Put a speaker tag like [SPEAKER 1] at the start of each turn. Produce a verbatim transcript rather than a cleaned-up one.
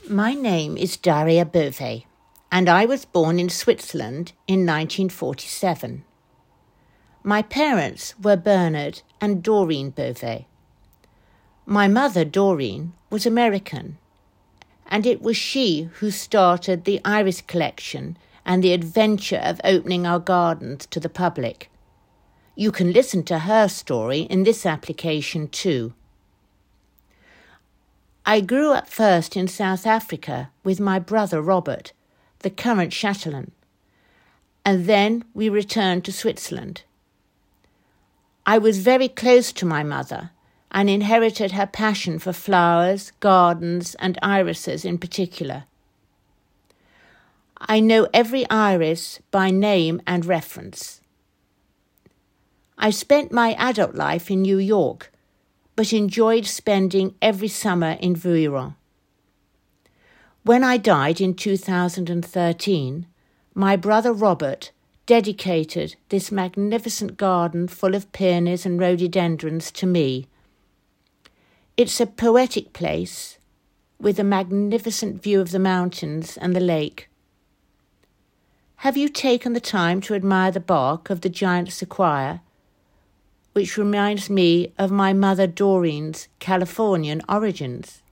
[SPEAKER 1] My name is Daria Beauvais, and I was born in Switzerland in nineteen forty-seven. My parents were Bernard and Doreen Beauvais. My mother, Doreen, was American, and it was she who started the iris collection and the adventure of opening our gardens to the public. You can listen to her story in this application too. I grew up first in South Africa with my brother Robert, the current chatelain, and then we returned to Switzerland. I was very close to my mother and inherited her passion for flowers, gardens, and irises in particular. I know every iris by name and reference. I spent my adult life in New York, but enjoyed spending every summer in Vuillerans. When I died in two thousand thirteen, my brother Robert dedicated this magnificent garden full of peonies and rhododendrons to me. It's a poetic place with a magnificent view of the mountains and the lake. Have you taken the time to admire the bark of the giant sequoia, which reminds me of my mother Doreen's Californian origins?